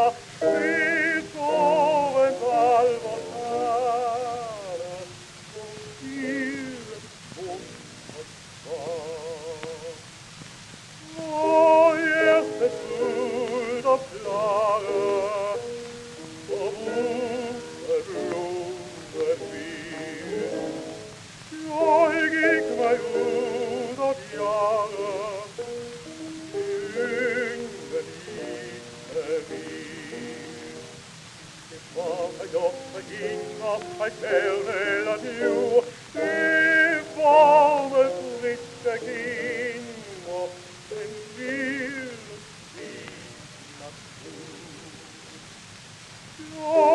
il torrent al voltare, il erste sul doblare, ovunque blume fiel, joigig mei ud og jahre, yngle lite vil. Det var jeg ginger, jeg kærne natur, det varme friske ginger, en vild fin natur.